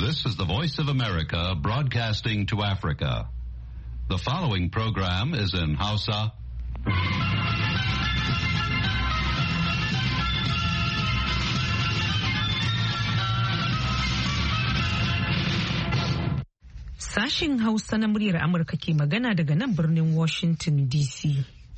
This is the Voice of America broadcasting to Africa. The following program is in Hausa. Sashin Hausa na muryar Amurka ke magana daga nan birnin Washington DC.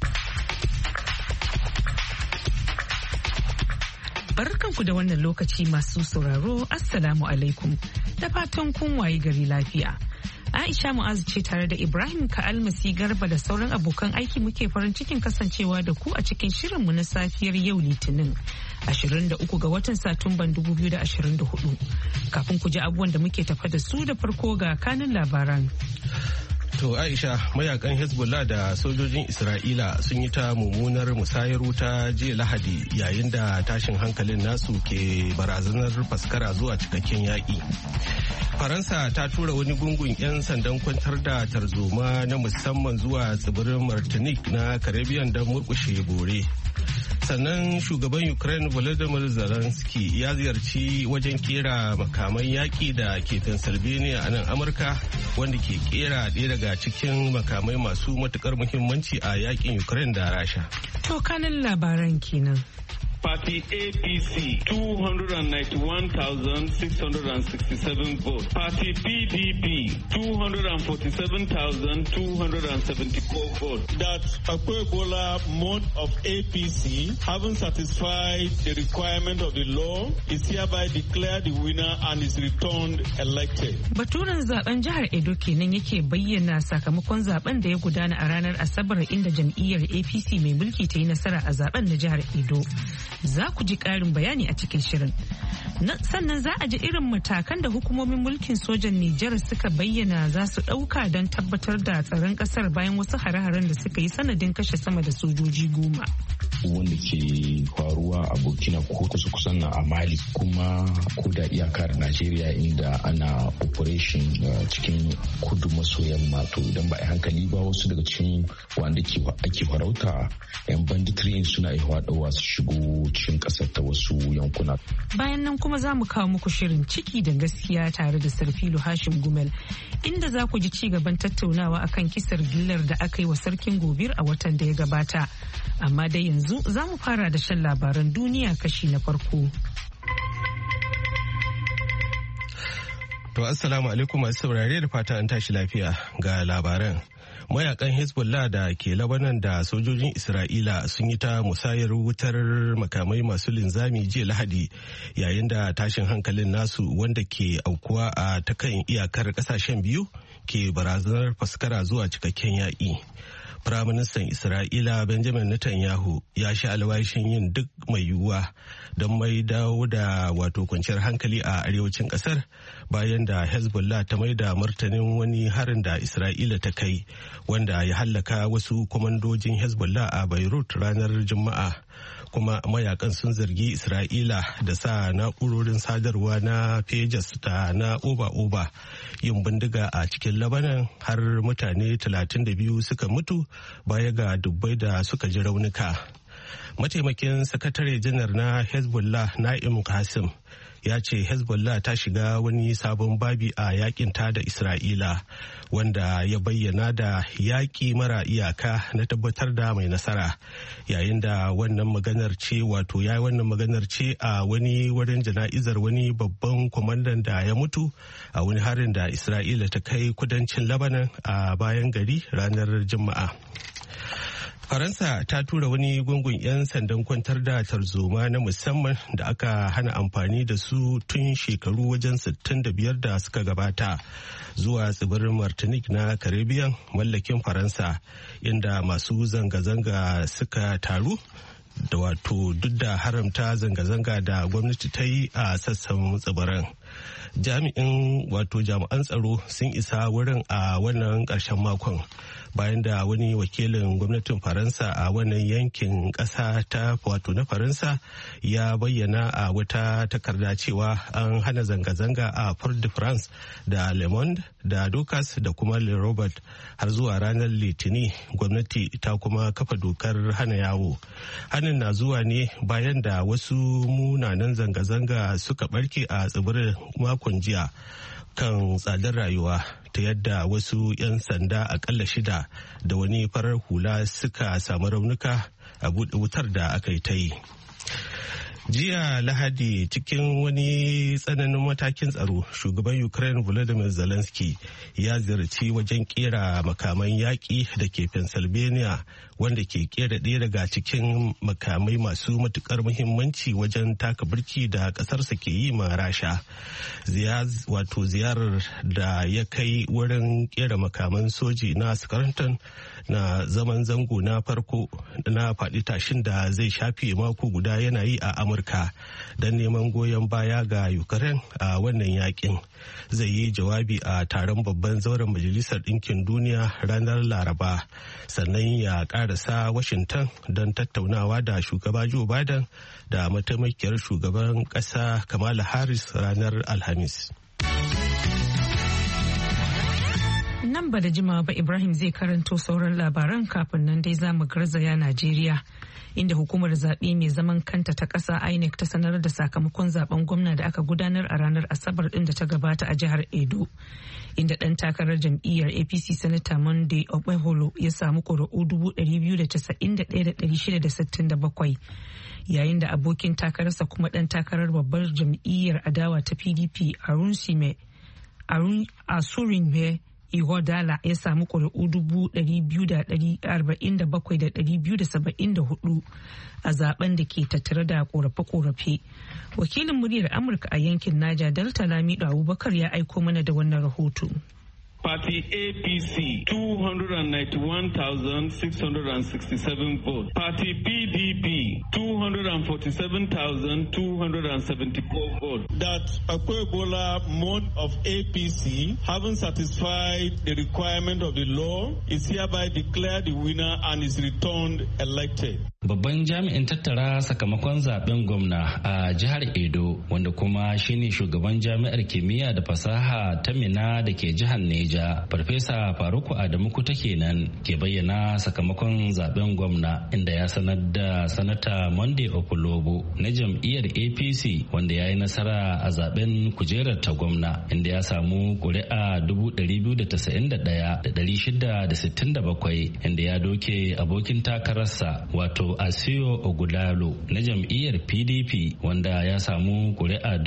Barkanku da wannan lokaci masu sauraro, Assalamu alaikum, da fatan kun waye gari lafiya. Aisha Mu'azu ce tare da Ibrahim Ka'almasi Garba da sauran abokan aiki muke farin cikin kasancewa da ku a cikin shirinmu na safiyar yau Litinin 23 ga watan Satumban 2024. Kafin ku ji abubuwan da muke tafa da su da farko ga kanin labaran. To Aisha, mayakan Hezbollah da sojojin Isra'ila sun yi ta mummunar musayar wuta jiya Lahadi yayin da tashin hankalin nasu ke barazanar faskara zuwa cikakken yaƙi. Faransa ta tura wani gungun 'yan sandan kwantar da tarzoma na musamman zuwa tsibirin Martinique na Caribbean don murkushe bore. Sannan shugaban Ukraine Volodymyr Zelensky ya ziyarci wajen kera makaman yaƙi da ke Pennsylvania a nan Amurka, wanda ke kera ɗaya daga cikin makamai masu matuƙar muhimmanci a yaƙin Ukraine da Rasha. To kanin labaran kenan. Party APC 291,667 votes. Party PDP 247,274 votes. That Akpebola mode of APC, having satisfied the requirement of the law, is hereby declared the winner and is returned elected. Baturen zaben jihar Edo kenan yake bayyana sakamakon zaben da ya gudana a ranar Asabar inda jam'iyyar APC mai mulki ta yi nasara a zaben na jihar Edo. Za ku ji ƙarin bayani a cikin shirin. Sannan za a ji irin matakan da hukumomin mulkin sojan Nijar suka bayyana za su ɗauka don tabbatar da tsaron ƙasar bayan wasu hare-haren da suka yi sanadin kashe sama da sojoji 10. Wanda ke faruwa a Burkina ko kusa-kusan na a Mali kuma ko da iyakar Najeriya inda ana operation cikin kudu maso yamma, to idan ba a hankali ba wasu daga cikin wanda ake farauta 'yan banditry suna iya su shigo cikin kasar ta wasu yankuna. Bayan nan kuma za mu kawo muku shirin ciki da gaskiya tare da Sarfilu Hashim Gumel, inda za ku ji ci gaban tattaunawa akan kisar gillar da aka yi wa sarkin Gobir a watan da ya gabata. Amma dai yanzu za mu fara da shan labaran duniya kashi na farko. To assalamu alaikum masu saurare da fata an tashi lafiya ga labaran. Mayakan Hezbollah da ke Lebanon da sojojin Isra'ila sun yi ta musayar wutar makamai masu linzami jiya Lahadi yayin da tashin hankalin nasu wanda ke aukuwa a ta kan iyakar kasashen biyu ke barazanar faskara zuwa cikakken yaƙi. Firaministan Isra'ila Benjamin Netanyahu ya sha alwashin yin duk mai yiwuwa don mai dawo da kwanciyar hankali a arewacin kasar bayan da Hezbollah ta mai da martanin wani harin da Isra'ila ta kai wanda ya hallaka wasu kwamandojin Hezbollah a Beirut ranar Juma'a. Kuma mayakan sun zargi Isra'ila da sa na'urorin sadarwa na Pages da na Oba-Oba yin bindiga a cikin Lebanon har mutane 32 suka mutu baya ga dubbai da suka ji raunuka. Mataimakin sakatare janar na Hezbollah Na'im Qasim ya ce Hezbollah ta shiga wani sabon babi a yakin ta da Isra'ila wanda ya bayyana da yaƙi mara iyaka na tabbatar da mai nasara, yayin da wannan maganar ce a wani wurin jana'izar wani babban kwamandan da ya mutu a wani harin da Isra'ila ta kai kudancin Lebanon a bayan gari ranar Juma'a. Faransa ta tura wani gungun 'yan sandan kwantar da tarzoma na musamman da aka hana amfani da su tun shekaru wajen 65 da suka gabata zuwa tsibirin Martinique na Caribbean mallakin Faransa, inda masu zanga-zanga suka taru da duk da haramta zanga-zanga da gwamnati ta yi a sassan tsibirin. Jami'an tsaro sun isa wurin a wannan ƙarshen makon bayan da wani wakilin gwamnatin Faransa a wannan yankin ƙasa na Faransa ya bayyana a wata takarda cewa an hana zanga-zanga a Port-de-France da Le Monde da Dukas da kuma Le Robert har zuwa ranar Litini. Gwamnati ta kuma kafa dokar hana yawo. Hanin na zuwa ne bayan da wasu munanan zanga-zanga suka barke a tsibirin makon jiya kan tsadar rayuwa ta yadda wasu 'yan sanda akalla 6 da wani farar hula suka samu raunuka a buɗe wutar da aka yi ta yi. Jiya Lahadi cikin wani tsananin matakin tsaro, shugaban Ukraine Volodymyr Zelensky ya ziyarci wajen kera makaman yaƙi da ke Pennsylvania, wanda ke kera ɗaya daga cikin makamai masu matukar muhimmanci wajen taka birki da ƙasarsa ke yi ma Rasha. Ziyarar da ya kai wurin kera makaman soji na Scranton na zaman zango na farko na faɗi tashin da zai shafe mako guda yana yi a Amurka don neman goyon baya ga Ukraine a wannan yakin. Zai yi jawabi a taron babban zauren Majalisar Ɗinkin Duniya ranar Laraba, sannan ya ƙarasa Washington don tattaunawa da shugaba Joe Biden da mataimakiyar shugaban ƙasa Kamala Harris ranar Alhamis. Nan ba da jimawa ba Ibrahim zai karanto sauran labaran, kafin nan dai za mu garzaya Najeriya, inda hukumar zaɓe mai zaman kanta ta ƙasa INEC ta sanar da sakamakon zaben gwamna da aka gudanar a ranar Asabar ɗin da ta gabata a jihar Edo, inda ɗan takarar jam'iyyar APC Sanata Monday Okpebholo ya samu ƙuri'u 291,667, yayin da abokin takararsa kuma ɗan takarar babbar jam'iyyar adawa ta PDP Asurinme Ihodala ya samu ƙuri'u 247,274 a zaben da ke tattare da ƙorafe-ƙorafe. Wakilin muryar Amurka a yankin Niger Delta Lamido Abubakar ya aiko mana da wannan rahoto. Party APC 291,667 votes. Party PDP 247,274 votes. That Akpebola mode of APC, having satisfied the requirement of the law, is hereby declared the winner and is returned elected. Babban jami'in tattara sakamakon zaben gwamna a jihar Edo, wanda kuma shine shugaban jami'ar kimiyya da fasaha ta Mina da ke jihar Neja, Farfesa Faruku Adamu Kuta kenan ke bayyana sakamakon zaben gwamna, inda ya sanar da Sanata Monday Okpebholo na jam'iyyar APC wanda ya yi nasara a zaben kujerar ta gwamna, inda ya samu ƙuri'a 291,667, inda ya doke abokin takararsa wato Asio Ogudalo na jam'iyyar PDP wanda ya samu ƙuri'a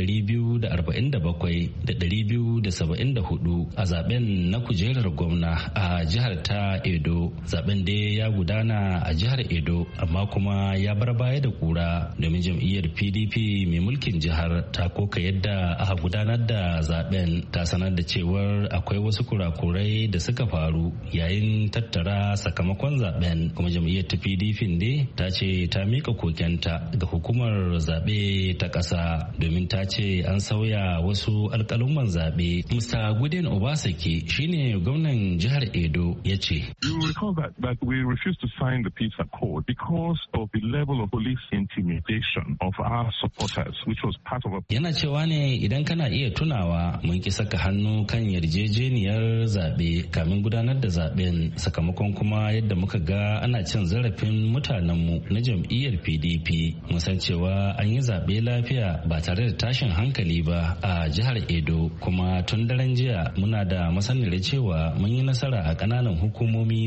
247,274 a zaben na kujerar gwamna a jihar ta Edo. Zaben dai ya gudana a jihar Edo, amma kuma ya bar baya da kura domin jam'iyyar PDP mai mulkin jihar ta koka yadda aka gudanar da zaben, ta sanar da cewar akwai wasu kurakurai da suka faru yayin tattara sakamakon zaben, kuma jam'iyyar ta PDP ne ta ce ta mika kokenta ga hukumar zaɓe ta ƙasa domin ta ce an sauya wasu alƙalumman zaɓe. Mr. Guden Obaseki shine gwamnan jihar Edo ya ce. You recall that we refused to sign the peace accord because of the level of police intimidation of our supporters, which was part of a... Yana cewa ne idan kana iya tunawa mun ki saka hannu kan yarjejeniyar zaɓe kamin gudanar da zaɓen, sakamakon kuma yadda muka ga ana cin zarafin mutanenmu na jam'iyyar PDP. Mun san cewa an yi zaɓe lafiya ba tare da tashin hankali ba a jihar Edo, kuma tun daren jiya muna da masaniyar cewa mun yi nasara a ƙananan hukumomi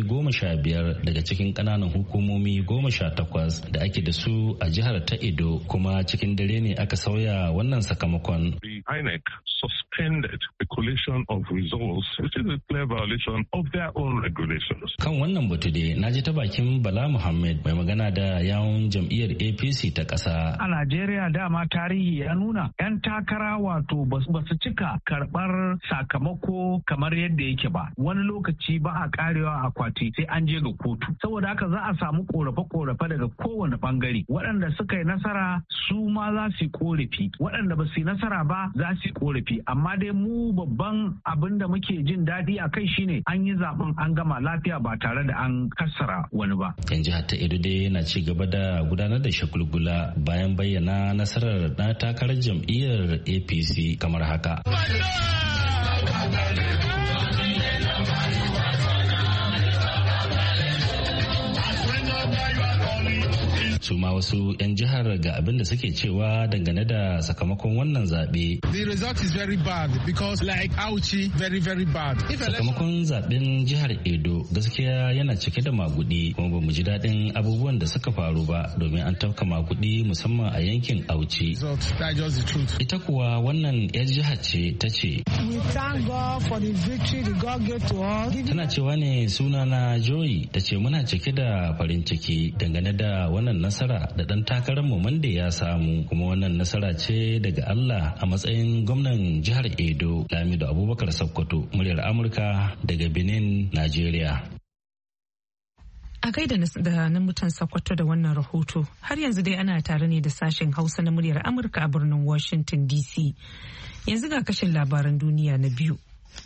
15 daga cikin ƙananan hukumomi 18 da ake da su a jihar ta Edo, kuma cikin dare ne aka sauya wannan sakamakon. The INEC suspended the collation of results, which is a clear violation of their own regulations. Kan wannan batu dai na ji ta bakin Bala Muhammad mai magana da yawun jam'iyyar APC ta ƙasa. A Najeriya dama tarihi ya nuna 'yan takara wato ba su cika karɓar sakamako kamar yadda yake ba. Wani lokaci ba a karewa akwati sai an je ga kotu. Saboda haka za a samu korafe-korafe daga kowane bangare. Waɗanda suka yi nasara su ma za su yi korafi. Waɗanda ba su yi nasara ba za su yi korafi. Amma dai mu babban abin da muke jin daɗi a kai shine an yi zaben an gama lafiya ba tare da an kassara wani ba. Yan jihar ta Edo dai na ci gaba da gudanar da shagulgula bayan bayyana nasarar na takarar jam'iyyar APC kamar haka. Su ma wasu 'yan jihar ga abin da suke cewa dangane da sakamakon wannan zaɓe. The result is very bad because like Auchi very very bad. Sakamakon zaɓen jihar Edo gaskiya yana cike da magudi kuma ba mu ji daɗin abubuwan da suka faru ba domin an tafka magudi musamman a yankin Auchi. Ita kuwa wannan 'yar jihar ce ta ce. Tana cewa ne sunana Joy ta ce muna cike da farin ciki dangane da wannan nasara da ɗan takararmu Mande ya samu kuma wannan nasara ce daga Allah a matsayin gwamnan jihar Edo Lamido Abubakar Sokoto muryar Amurka daga Benin, Najeriya. A gaida da na mutan Sokoto da wannan rahoto har yanzu dai ana tare ne da sashen Hausa na muryar Amurka a birnin Washington DC. Yanzu ga kashin labaran duniya na biyu.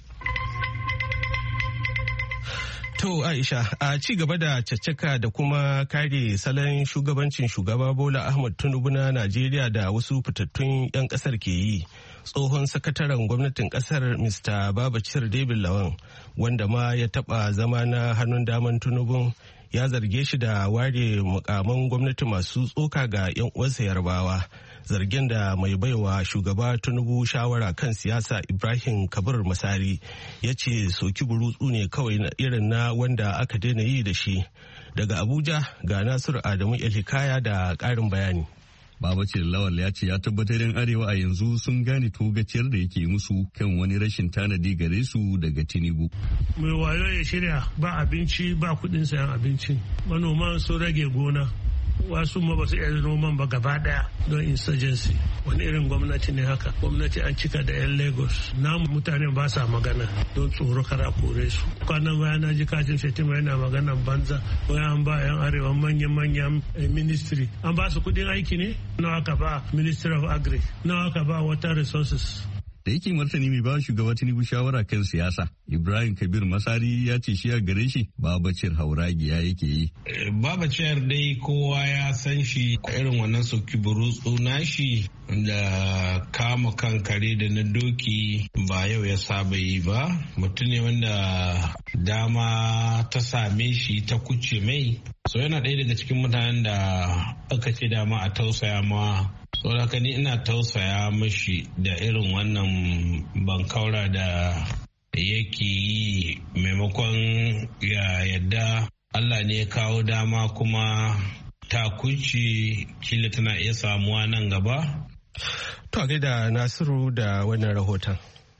To Aisha, a ci gaba da caccaka da kuma kare salon shugabancin shugaba Bola Ahmed Tinubu na Najeriya da wasu fitattun 'yan kasar ke yi. Tsohon sakataren gwamnatin kasar Mr. Babacir David Lawan, wanda ma ya taba zama na hannun daman Tinubu, ya zarge shi da ware mukaman gwamnati masu tsoka ga 'yan uwansa Yarbawa. Zargin da mai baiwa shugaba Tinubu shawara kan siyasa Ibrahim Kabir Masari ya ce soki burutsu ne kawai irin na wanda aka daina yi da shi. Daga Abuja ga Nasiru Adamu Elhikaya da ƙarin bayani. Babacir Lawal ya ce ya tabbatar yan arewa a yanzu sun gane togaciyar da yake musu kan wani rashin tanadi gare su daga Tinubu. Mai wayo ya shirya ba abinci ba kuɗin sayan abinci. Manoman sun rage gona. Wasu ma ba su iya noman ba gaba daya don insurgency. Wani irin gwamnati ne haka? Gwamnati an cika da 'yan Lagos. Namu mutane ba sa magana don tsoro kara kore su. Kwanan baya na ji kajin Shetima yana maganan banza. Wai an ba 'yan arewa manyan ministry. An ba su kudin aiki ne? Nawa ka ba Ministry of Agri? Nawa ka ba Water Resources? Da yake martani mai ba shugaba Tinubu shawara kan siyasa, Ibrahim Kabir Masari ya ce shi a gare shi Babacir hauragiya yake yi. Babacir dai kowa ya san shi irin wannan soki burutsu nashi da kama kan kare da na doki ba yau ya saba yi ba. Mutum ne wanda dama ta same shi ta kuce mai. So yana ɗaya daga cikin mutanen da aka ce dama a tausaya ma. Saboda haka ni ina tausaya mashi da irin wannan bankaura da yake yi maimakon ya yadda Allah ne ya kawo dama kuma takuci kila tana iya samuwa nan gaba. To a gaida Nasiru da wannan rahoton.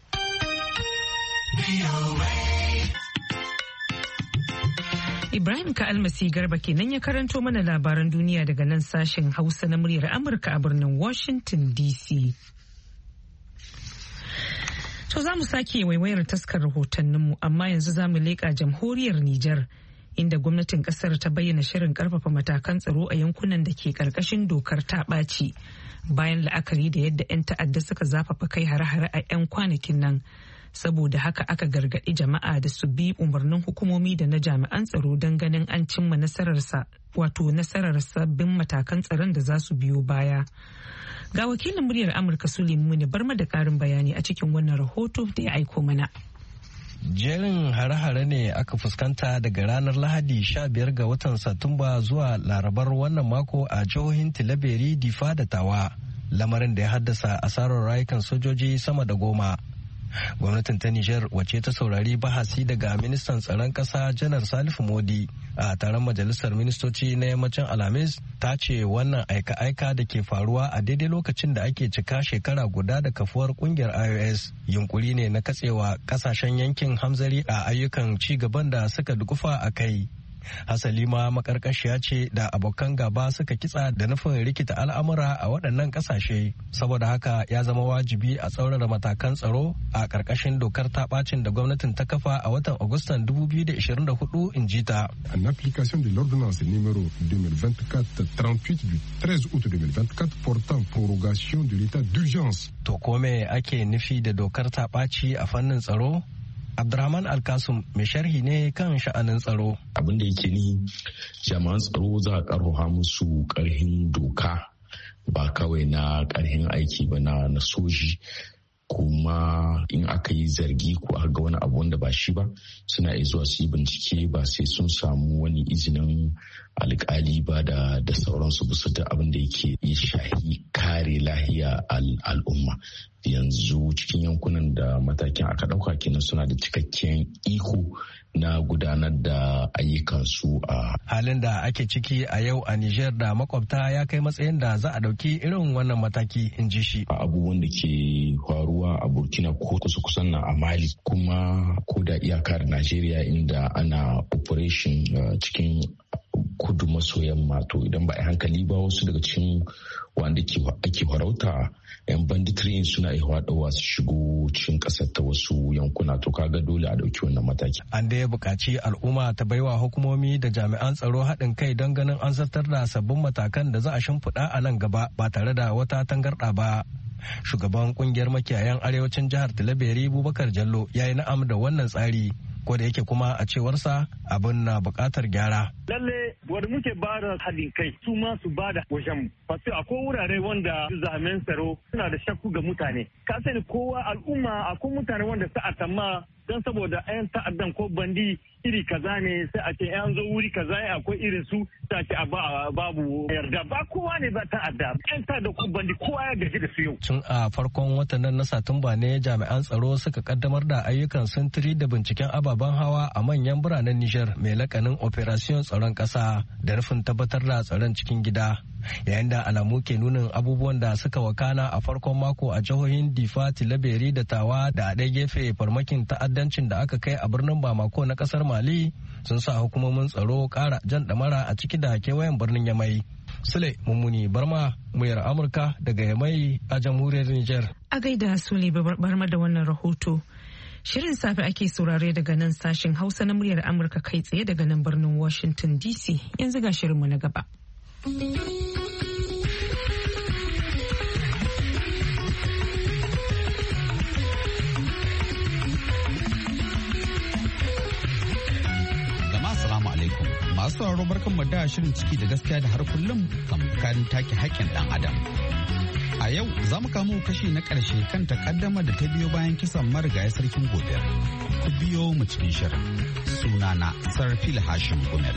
Ibrahim Ka'almasi Garba kenan ya karanto mana labaran duniya daga nan sashen Hausa na muryar Amurka a birnin Washington DC. To za mu sake waiwayar taskar rahotanninmu amma yanzu za mu leƙa jamhuriyar Nijar inda gwamnatin ƙasar ta bayyana shirin ƙarfafa matakan tsaro a yankunan da ke ƙarƙashin dokar ta ɓaci bayan la'akari da yadda 'yan ta'adda suka zafafa kai hare-hare a 'yan kwanakin nan. Saboda haka aka gargaɗi jama'a da su bi umarnin hukumomi da na jami'an tsaro don ganin an cimma nasarar sabbin matakan tsaron da za su biyo baya. Ga wakilin muryar Amurka Suleiman ne bar da ƙarin bayani a cikin wannan rahoto da ya aiko mana. Jerin hare-hare ne aka fuskanta daga ranar Lahadi 15 ga watan Satumba zuwa Larabar wannan mako a jihohin Tilaberi, Difa da Tawa, lamarin da ya haddasa asarar rayukan sojoji sama da 10. Gwamnatin ta Nijar wace ta saurari bahasi daga ministan tsaron ƙasa Janar Salifu Modi a taron majalisar ministoci na yammacin Alhamis ta ce wannan aika-aika da ke faruwa a daidai lokacin da ake cika shekara guda da kafuwar kungiyar IOS yunkuri ne na katsewa kasashen yankin hamzari a ayyukan ci gaban da suka dukufa a kai. Hasali ma makarkashiya ce da abokan gaba suka kitsa da nufin rikita al'amura a waɗannan ƙasashe, saboda haka ya zama wajibi a tsaurara matakan tsaro a ƙarƙashin dokar ta ɓacin da gwamnatin ta kafa a watan Agustan 2024 in ji ta. En application de l'ordonnance numéro 2024-38 du 13 août 2024 portant prorogation de l'état d'urgence. To kome ake nufi da dokar ta ɓaci a fannin tsaro? Abdurrahman Alkasum mai sharhi ne kan sha'anin tsaro. Abin da yake ni jami'an tsaro za a karuwa musu karhin doka ba kawai na karhin aiki ba na soji, kuma in aka yi zargi ko aka ga wani abu wanda ba shi ba suna iya zuwa su yi bincike ba sai sun samu wani izinin alkali ba da sauransu bisa da abin da yake ya shahi kare lahiya al'umma. Yanzu cikin yankunan da matakin aka ɗauka kenan suna da cikakken iko na gudanar da ayyukansu a halin da ake ciki a yau a Nijar da makwabta ya kai matsayin da za a ɗauki irin wannan mataki, in ji shi. Abubuwan da ke faruwa a Burkina ko kusan na a Mali kuma ko da iyaka da Najeriya inda ana operation cikin kudu maso yamma, to idan ba a hankali ba wasu daga cikin wanda ake farauta yan banditry suna ihwaɗowa su shigo cikin ƙasar ta wasu yankuna, to kaga dole a ɗauki wannan mataki. An da ya buƙaci al'umma ta baiwa hukumomi da jami'an tsaro haɗin kai don ganin an zartar da sabbin matakan da za a shimfiɗa a nan gaba ba tare da wata tangarɗa ba. Shugaban kungiyar makiyayan arewacin jihar Tilaberi Bubakar Jallo ya yi na'am da wannan tsari, ko da yake kuma a cewarsa abin na buƙatar gyara. Lalle wanda muke ba da haɗin kai su ma su ba da wajen mu. Fasu akwai wurare wanda jami'an tsaro suna da shakku ga mutane. Ka sani kowa al'umma akwai mutane wanda sa'a ma don saboda 'yan ta'addan ko bandi iri kaza ne sai a ce 'yan zo wuri kaza ne akwai irin su sai a ce babu yarda, ba kowa ne ba ta'adda, 'yan ta'adda ko bandi kowa ya gaji da su yau. Tun a farkon watan nan na Satumba ne jami'an tsaro suka kaddamar da ayyukan sintiri da binciken ababen hawa a manyan biranen Nijar mai lakanin Operation Tsaron Ƙasa da nufin tabbatar da tsaron cikin gida. Yayin da alamu ke nunin abubuwan da suka wakana a farkon mako a jihohin Difa, Tilaberi da Tawa da a ɗaya gefe farmakin ta'addancin da aka kai a birnin Bamako na ƙasar Mali sun sa hukumomin tsaro ƙara jan ɗamara a ciki da kewayen birnin Yamai. Sule Mummuni Barma, muryar Amurka daga Yamai a jamhuriyar Nijar. A gaida Sule Barma da wannan rahoto. Shirin safe ake saurare daga nan sashen Hausa na muryar Amurka kai tsaye daga nan birnin Washington DC. Yanzu ga shirinmu na gaba. Masu sauraro barkanmu da shirin ciki da gaskiya da har kullum kan bukarin take haƙƙin ɗan adam. A yau za mu kamo kashi na ƙarshe kan takaddama da ta biyo bayan kisan marigayi sarkin gobe. Ku biyo mu cikin shirin. Sunana Sarfil Hashim Gumel.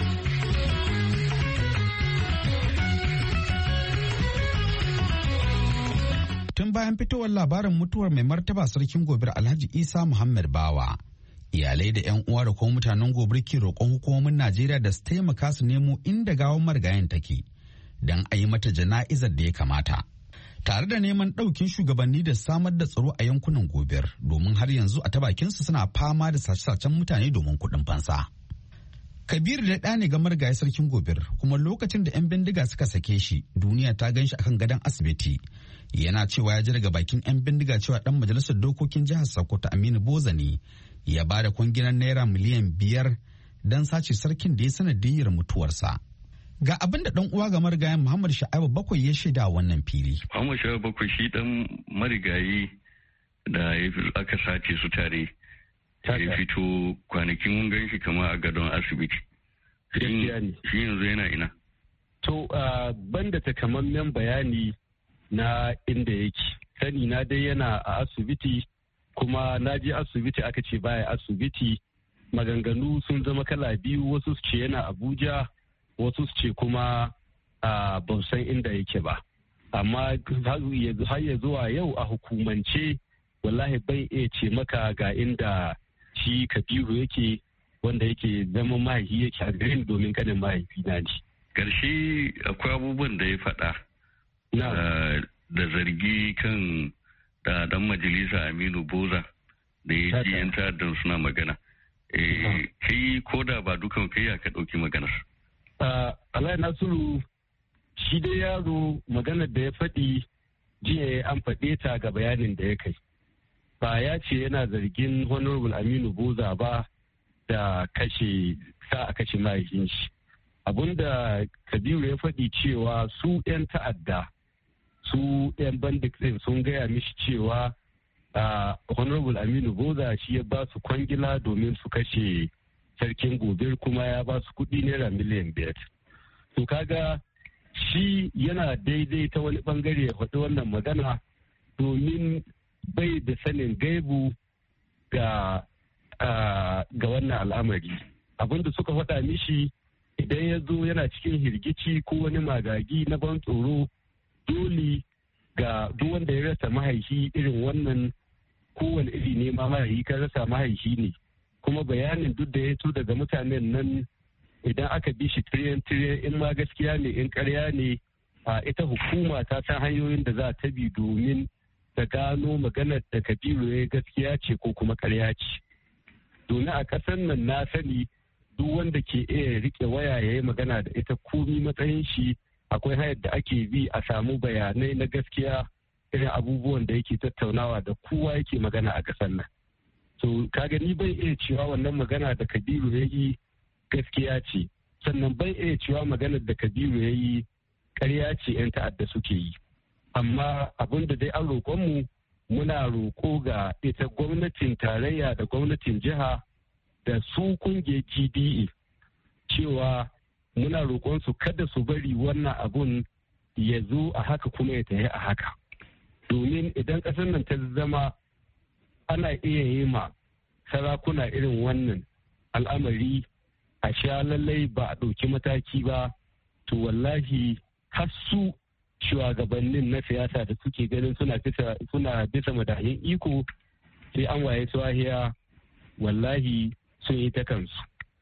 Tun bayan fitowar labarin mutuwar mai martaba sarkin gobe Alhaji Isa Muhammad Bawa, iyalai da 'yan uwa da kuma mutanen gobir ke roƙon hukumomin Najeriya da su taimaka su nemo inda gawan marigayen take don a yi mata jana'izar da ya kamata. Tare da neman ɗaukin shugabanni da samar da tsaro a yankunan gobir domin har yanzu a ta bakinsu suna fama da sace-sacen mutane domin kuɗin fansa. Kabir da ɗa ne ga marigayi sarkin gobir, kuma lokacin da 'yan bindiga suka sake shi duniya ta gan shi akan gadon asibiti. Yana cewa ya ji daga bakin 'yan bindiga cewa ɗan majalisar dokokin jihar Sokoto Aminu Boza ne ya ba da kwangilan naira miliyan 5 don sace sarkin da ya sanadiyyar mutuwarsa. Ga abin da dan uwa ga marigayen Muhammad Sha'abu Bakwai ya shaida wannan fili. Muhammad Sha'abu Bakwai shi dan marigayi da aka sace su tare. Ya fito kwanakin mun gan shi kama a gadon asibiti. Shi yanzu yana ina. To banda takamaiman bayani na inda yake. Sani na dai yana a asibiti. Kuma na je asibiti aka ce baya asibiti, maganganu sun zama kala biyu, wasu su ce yana Abuja, wasu su ce kuma ban san inda yake ba. Amma har ya zuwa yau a hukumance wallahi bai iya ce maka ga inda shi Kabiru yake, wanda yake zama mahaifi yake a garin domin kanin mahaifi na ne. Karshe akwai abubuwan da ya faɗa da zargi kan da dan majalisa Aminu Boza da ya ji yan ta'addan suna magana. Kai ko da ba dukan kai ya ka ɗauki maganar. Allah Nasiru shi dai yaro maganar da ya faɗi jiya an faɗe ta ga bayanin da ya kai. Ba ya ce yana zargin Honorable Aminu Boza ba da sa a kashe mahaifin shi. Abinda Kabiru ya faɗi cewa su 'yan ta'adda su 'yan bandit ɗin sun gaya mishi cewa Honorable Aminu Boza shi ya ba su kwangila domin su kashe sarkin gobe, kuma ya ba su kuɗi naira miliyan 5. To kaga shi yana daidai ta wani bangare ya faɗi wannan magana domin bai da sanin gaibu ga wannan al'amari. Abinda suka faɗa mishi idan ya zo yana cikin hirgici ko wani magagi na ban tsoro, dole ga duk wanda ya rasa mahaifi irin wannan, kowane iri ne ma mahaifi kan rasa mahaifi ne, kuma bayanin duk da ya to daga mutanen nan idan aka bi shi tiriyan in ma gaskiya ne in karya ne, a ita hukuma ta san hanyoyin da za ta bi domin ta gano maganar da Kabiru ya gaskiya ce ko kuma karya ce. Domin a ƙasar nan na sani duk wanda ke iya rike waya ya yi magana da ita komi matsayin shi, akwai hanyar da ake bi a samu bayanai na gaskiya irin abubuwan da yake tattaunawa da kowa yake magana a ƙasar nan. To kaga ni bai iya cewa wannan magana da Kabiru ya yi gaskiya ce, sannan bai iya cewa maganar da Kabiru ya yi ƙarya ce 'yan ta'adda suke yi. Amma abin da dai an roƙonmu, muna roƙo ga ita gwamnatin tarayya da gwamnatin jiha da su kungiyar GDA cewa muna roƙon su kada su bari wannan abun ya zo a haka kuma ya tafi a haka. Domin idan ƙasar nan ta zama ana iya yi ma sarakuna irin wannan al'amari a sha lallai ba a ɗauki mataki ba, to wallahi har su shugabannin na siyasa da suke ganin suna bisa madahin iko sai an waye swahiya wallahi sun yi ta kansu.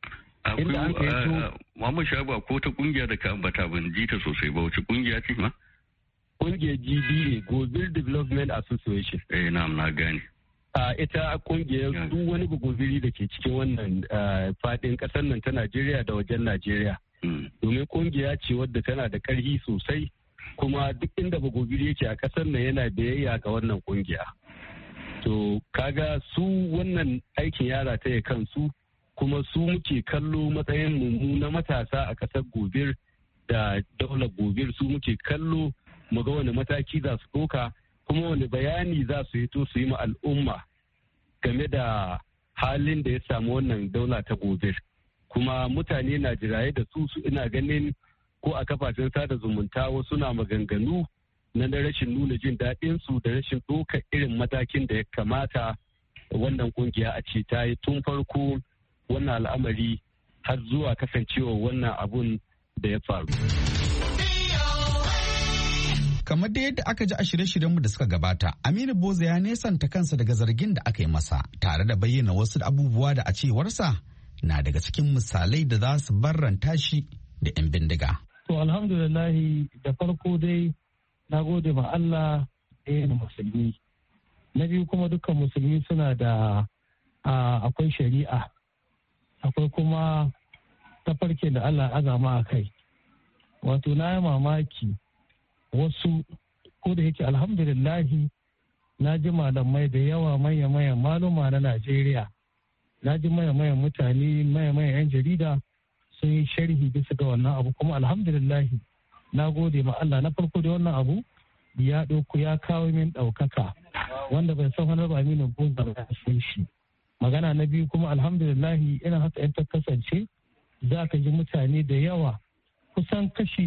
Muhammad Shaba ko ta kungiya da ka ambata ban ji ta sosai ba, wace kungiya ce ma? Kungiyar GDA, Gobir Development Association. Na gane. Ita kungiyar duk wani gobiri da ke cikin wannan fadin kasar nan ta Najeriya da wajen Najeriya. Domin kungiya ce wadda tana da karhi sosai, kuma duk inda bagobiri yake a kasar nan yana biyayya ga wannan kungiya. To kaga su wannan aikin yara ta kansu, kuma su muke kallo matsayin mu na matasa a kasar Gobir da daular Gobir, su muke kallo mu ga wani mataki za su ɗauka, kuma wani bayani za su yi to su yi ma al'umma game da halin da ya samu wannan daula ta Gobir. Kuma mutane na jiraye da su ina ganin ko a kafafen sada zumunta wasu na maganganu na rashin nuna jin daɗin su da rashin ɗaukar irin matakin da ya kamata wannan kungiya a ce ta yi tun farko wannan al'amari har zuwa kasancewa wannan abun da ya faru. Kamar da yadda aka ji a shirye-shiryenmu da suka gabata, Aminu Boza ya nesanta kansa daga zargin da aka yi masa, tare da bayyana wasu abubuwa da a cewarsa na daga cikin misalai da za su barranta shi da 'yan bindiga. To alhamdulillahi, da farko dai na gode ma Allah ɗaya na musulmi. Na biyu kuma dukkan musulmi suna da akwai shari'a, akwai kuma tafarki da Allah azama a kai. Wato na yi mamaki wasu, ko da yake alhamdulillahi na ji malamai da yawa manya-manyan maluma na Najeriya, na ji manya-manyan mutane, manya-manyan 'yan jarida sun yi sharhi bisa ga wannan abu, kuma alhamdulillahi na gode ma Allah. Na farko da wannan abu ya ɗauko ya kawo min ɗaukaka wanda bai san wani Aminu Boza ba san shi. Magana na biyu kuma alhamdulillahi ina haka yan ta kasance za ka ji mutane da yawa kusan kashi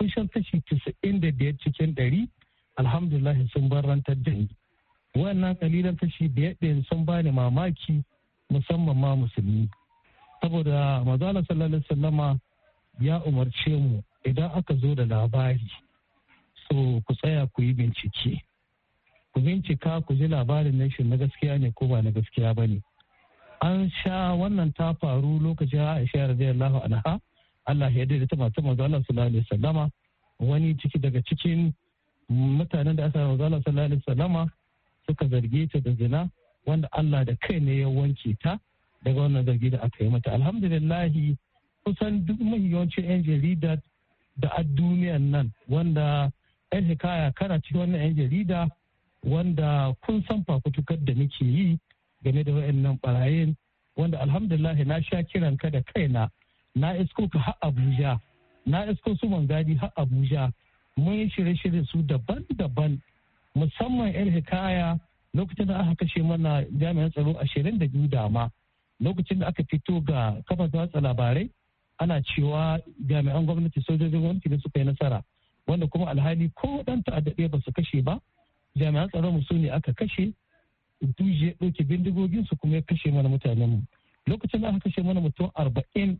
95 cikin 100 alhamdulillahi sun barantar da ni. Wannan kalilan kashi 5 ɗin sun bani mamaki, musamman ma musulmi. Saboda manzo sallallahu alaihi wasallama ya umarce mu idan aka zo da labari, so ku tsaya ku yi bincike. Ku bincika ku ji labarin nan shi na gaskiya ne ko ba na gaskiya ba ne. An sha wannan ta faru lokacin Aisha radiyallahu anha, Allah ya daidaita mata manzo Allah sallallahu alaihi wasallama, wani daga cikin mutanen da aka manzo Allah sallallahu alaihi wasallama suka zarge ta da zina, wanda Allah da kai ne ya wanke ta daga wannan zargi da aka yi mata. Alhamdulillahi kusan duk yawancin 'yan jarida da a duniyan nan wanda 'yan hikaya kana cikin wannan 'yan jarida wanda kun san fafutukar da muke yi game da wayannan barayin, wanda alhamdulillahi na sha kiran ka da kaina, na isko ka har Abuja, na isko su Mangadi har Abuja, mun yi shirye-shirye su daban-daban, musamman 'yan hikaya lokacin da aka kashe mana jami'an tsaro 22 dama, lokacin da aka fito ga kafafen watsa labarai ana cewa jami'an gwamnati, sojojin gwamnati da suka yi nasara, wanda kuma alhali ko dan ta'adda ba su kashe ba, jami'an tsaron su ne aka kashe, duje ya ɗauke bindigogin su kuma ya kashe mana mutanen mu. Lokacin da aka kashe mana mutum 40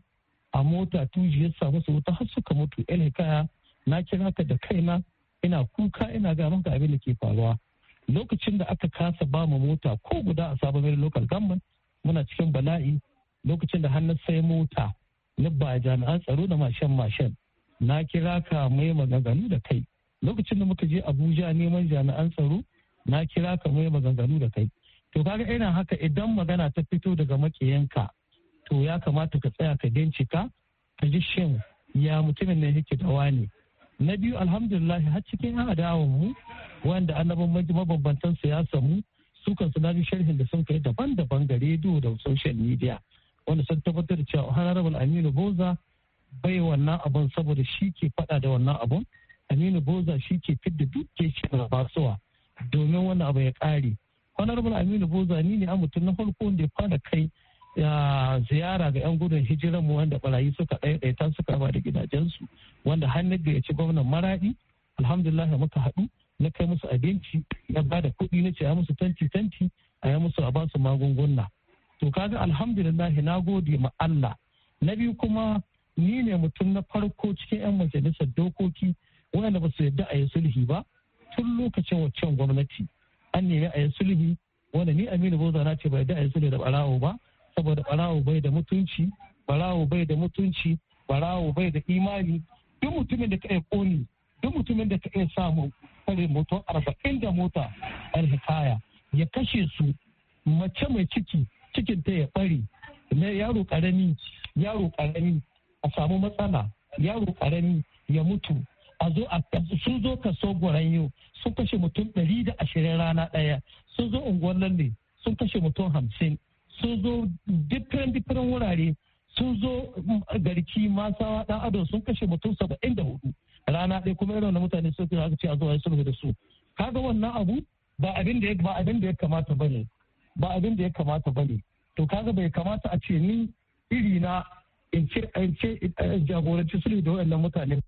a mota tuji ya samu su wuta har suka mutu. Hikaya na kira ka da kaina ina kuka ina ga maka abin da ke faruwa. Lokacin da aka kasa ba mu mota ko guda a Sabon local government muna cikin bala'i. Lokacin da hannun sai mota na ba jami'an tsaro da mashin na kira ka mai maganganu da kai. Lokacin da muka je Abuja neman jami'an tsaro na kira ka mai maganganu da kai. To kaga ina haka idan magana ta fito daga makiyanka to ya kamata ka tsaya ka bincika ka ji shin ya mutumin ne yake da wani. Na biyu alhamdulillah har cikin yan adawan mu wanda annabin mabambantan siyasa mu su kan na ji sharhin da sun kai daban-daban ga rediyo da social media wanda sun tabbatar da cewa Honorable Aminu Boza bai wannan abun saboda shi ke faɗa da wannan abun. Aminu Boza shi ke fidda duk ke shi basuwa domin wannan abu ya ƙare. Honorable Aminu Boza ni ne a mutum na farko da ya fara kai ziyara ga 'yan gudun hijiran mu wanda barayi suka ɗaiɗaita suka ba da gidajensu wanda hannun da ya ci gwamnan Maradi alhamdulillah muka haɗu na kai musu abinci na ba da kuɗi na ce a musu tanti a yi musu a ba su magunguna. To kaga alhamdulillah na gode ma Allah. Na biyu kuma ni ne mutum na farko cikin 'yan majalisar dokoki wanda ba su yarda a yi sulhi ba tun lokacin waccan gwamnati an nemi a yi sulhi wanda ni Aminu Boza na ce bai yarda a yi sulhi da ɓarawo ba saboda ɓarawo bai da mutunci ɓarawo bai da imani. Duk mutumin da ka iya ƙoni duk mutumin da ka iya samu kare moto 40 da mota Hikaya ya kashe su mace mai cikin ta ya bari na yaro karami a samu matsala yaro karami ya mutu sun zo kaso Gwaranyo sun kashe mutum 120 rana ɗaya sun zo unguwar Lalle sun kashe mutum 50 sun zo different wurare sun zo Garki Masawa Dan Ado sun kashe mutum 74 rana ɗaya kuma irin mutane sun aka ce a zo a yi sulhu da su. Kaga wannan abu ba abin da ya kamata bane to kaga bai kamata a ce ni iri na in ce jagoranci sulhu da waɗannan mutane.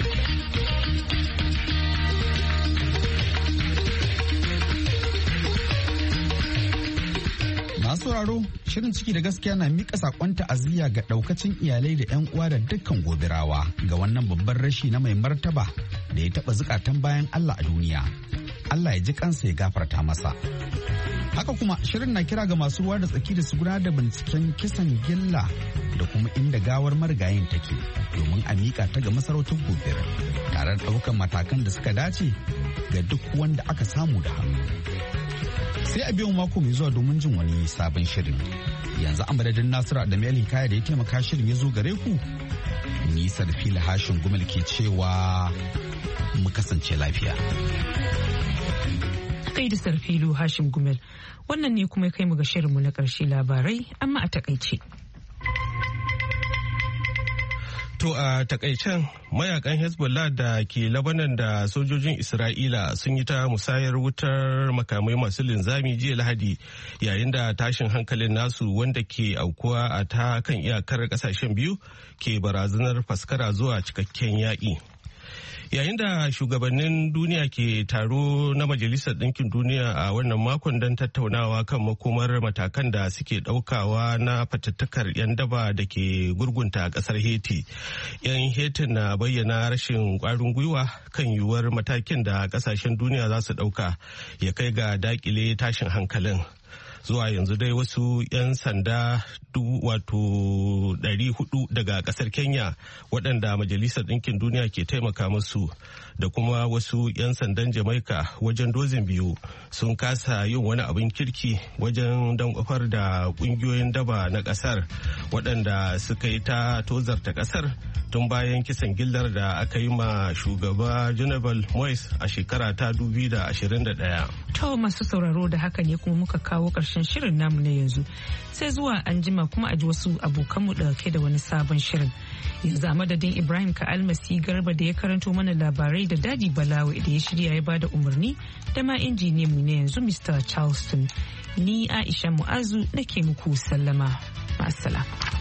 Masu sauraro shirin ciki da gaskiya na mika sakon ta'aziyya ga daukacin iyalai da 'yan uwa da dukkan gobirawa ga wannan babban rashi na mai martaba da ya taba zukatan bayan Allah a duniya. Allah ya ji kansa ya gafarta masa. Haka kuma shirin na kira ga masu ruwa da tsaki da su gudanar da binciken kisan gilla da kuma inda gawar marigayin take domin a mika ta ga masarautar gobir tare da ɗaukan matakan da suka dace ga duk wanda aka samu da hannu. Sai a biyan mako mai zuwa domin jin wani sabon shirin. Yanzu a madadin Nasiru Adamu Kaya da ya taimaka shirin ya zo gare ku. Ni Sarfila Hashin Gumel ke cewa mu kasance lafiya. Kai da Sarfilu Hashim Gumel. Wannan ne kuma kai mu ga shirinmu na ƙarshe labarai amma a takaice. To a takaicen mayakan Hezbollah da ke Lebanon da sojojin Isra'ila sun yi ta musayar wutar makamai masu linzami jiya Lahadi yayin da tashin hankalin nasu wanda ke aukuwa a ta kan iyakar kasashen biyu ke barazanar faskara zuwa cikakken yaƙi. Yayin da shugabannin duniya ke taro na Majalisar Ɗinkin Duniya a wannan makon don tattaunawa kan makomar matakan da suke ɗaukawa na fatattakar 'yan daba da ke gurgunta ƙasar Haiti. 'Yan Haiti na bayyana rashin ƙwarin gwiwa kan yiwuwar matakin da ƙasashen duniya za su ɗauka ya kai ga daƙile tashin hankalin. Zuwa yanzu dai wasu 'yan sanda 400 daga kasar Kenya waɗanda Majalisar Ɗinkin Duniya ke taimaka musu da kuma wasu 'yan sandan Jamaica wajen dozin biyu sun kasa yin wani abin kirki wajen dankwafar da ƙungiyoyin daba na ƙasar waɗanda suka yi ta tozarta ƙasar tun bayan kisan gillar da aka yi ma shugaba General Moise a shekara ta 2021. To masu sauraro da haka ne kuma muka kawo ƙarshen shirin namu na yanzu sai zuwa an jima kuma a ji wasu abokanmu ɗauke da wani sabon shirin. Yanzu a madadin Ibrahim Ka'almasi Garba da ya karanto mana labarai da Dadi Balawe da ya shirya ya bada umarni da ma injiniyan mu na yanzu Mr. Charleston. Ni Aisha Mu'azu nake muku sallama. Ma'assalam.